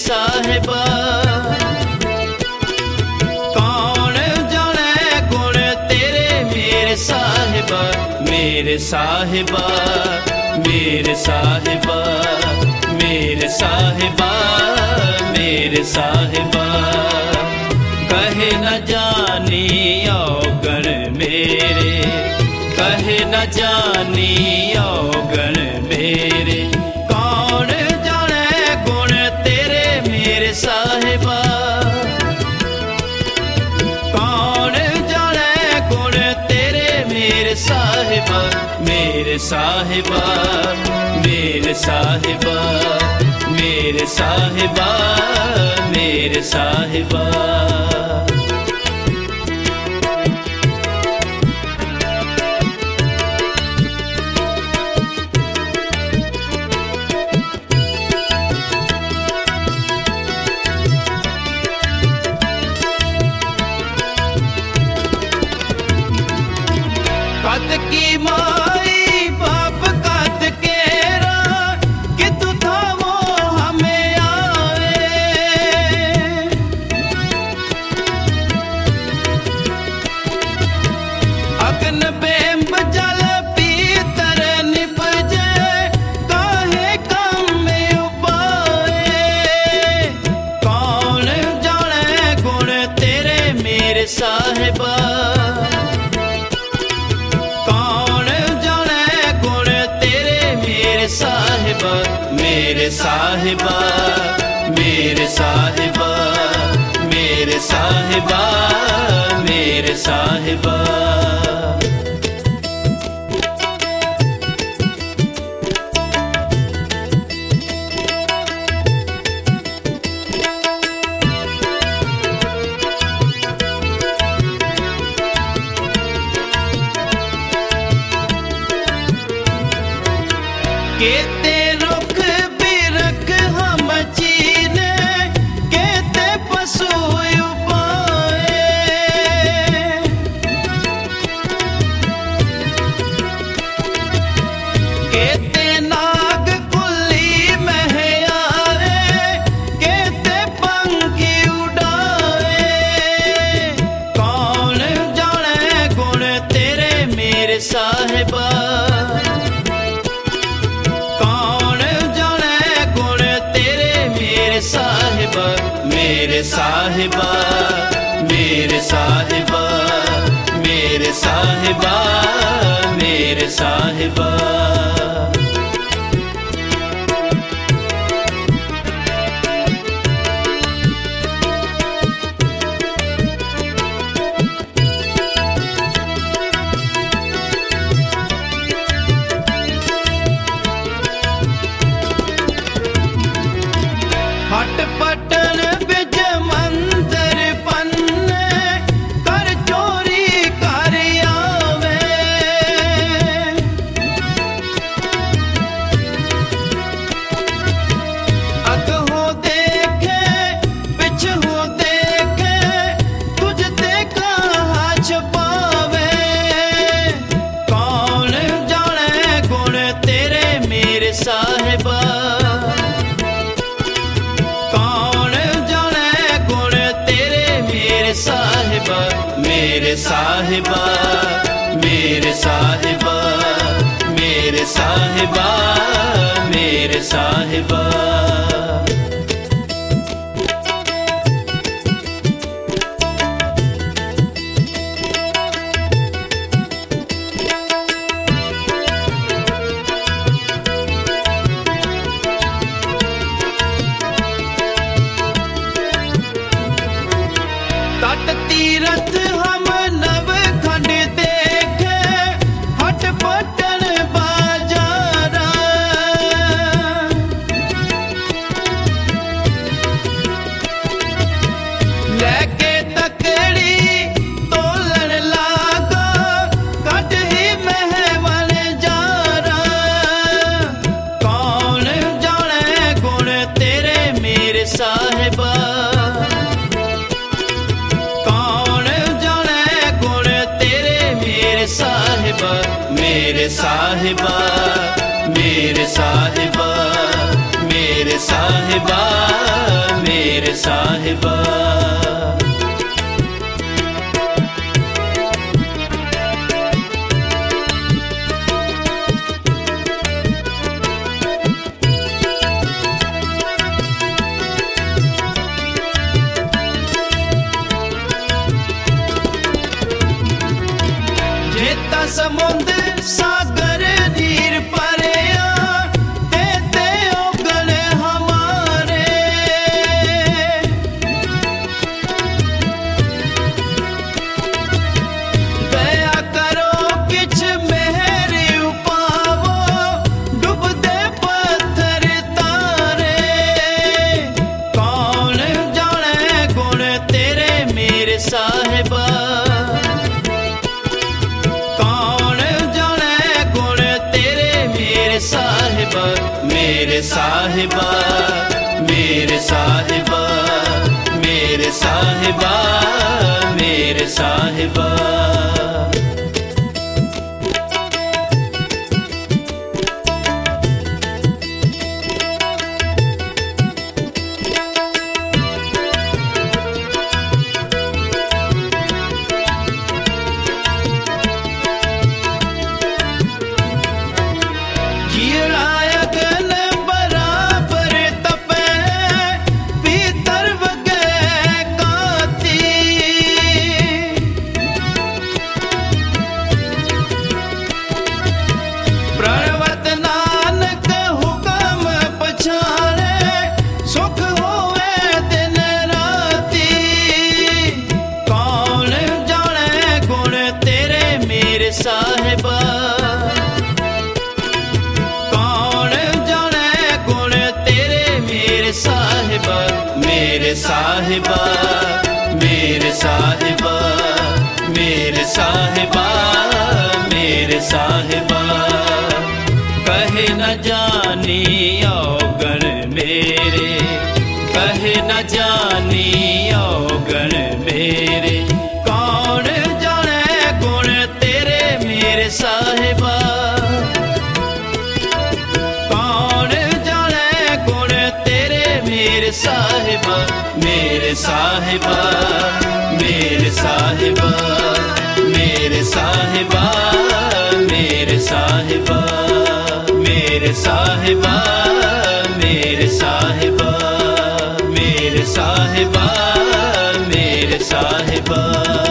साहिबा। कौन जाने गुण तेरे मेरे साहिबा, मेरे साहिबा, मेरे साहिबा, मेरे साहिबा, मेरे साहिबा। कहे न जानी औगण मेरे, कहे न जानी औगण मेरे। कौन जाने गुण तेरे मेरे साहिबा। कौन जाने गुण तेरे मेरे साहिबा, मेरे साहिबा, मेरे साहिबा, मेरे साहिबा, मेरे साहिबा। कद की माई बाप कद केरा, कि तू था वो हमें आवे। अग्न बेम्ब जल पीतर निपजे, काहे काम में उपाए। कौन जाने गुण तेरे मेरे साहिबा। साहिबा, मेरे साहिबा, मेरे साहिबा, मेरे साहिबा, मेरे साहिबा। केते रुख बिरख हम चीने, केते पशु उपाए। केते नाग कुली महयारे, केते पंखी उड़ाए। कौन जाने गुण तेरे मेरे साहिबा। साहिबा, मेरे साहिबा, मेरे साहिबा, मेरे साहिबा, मेरे साहिबा। हट पटन बिज मंदिर पन्ने, कर चोरी कर आवे। अग हो देखे पिछ हो देखे, तुझ ते कहाँ छुपावे। कौन जाने गुण तेरे मेरे साहिबा। साहिबा, मेरे साहिबा, मेरे साहिबा, मेरे साहिबा, मेरे साहिबा। तट तीरथ हम नव खंड देखे, हट पटन बाजारा। लेके तकड़ी तोलन लागा, कट ही महवन जारा। कौन जाने गुण तेरे मेरे साहिबा। साहिबा, मेरे साहिबा, मेरे साहिबा, मेरे साहिबा, मेरे साहिबा। जेता समुंद सागर नीर परेया ते ओगल हमारे। दया करो किछ मेहर उपावो डुबदे पत्थर तारे। कौन जाने गुण तेरे मेरे साहिबा। साहिबा मेरे साहिबा मेरे साहिबा मेरे साहिबा मेरे साहिबा। साहिबा कौन जाने गुण तेरे मेरे साहिबा। मेरे साहिबा मेरे साहिबा मेरे साहिबा मेरे साहिबा। कहे न जानी औगण मेरे कहे न जानी औगण मेरे। कौन जाने गुण तेरे मेरे साहिबा। कौन जाने गुण तेरे मेरे साहिबा। मेरे साहिबा मेरे साहिबा मेरे साहिबा मेरे साहिबा मेरे साहिबा मेरे साहिबा मेरे साहिबा मेरे साहिबा।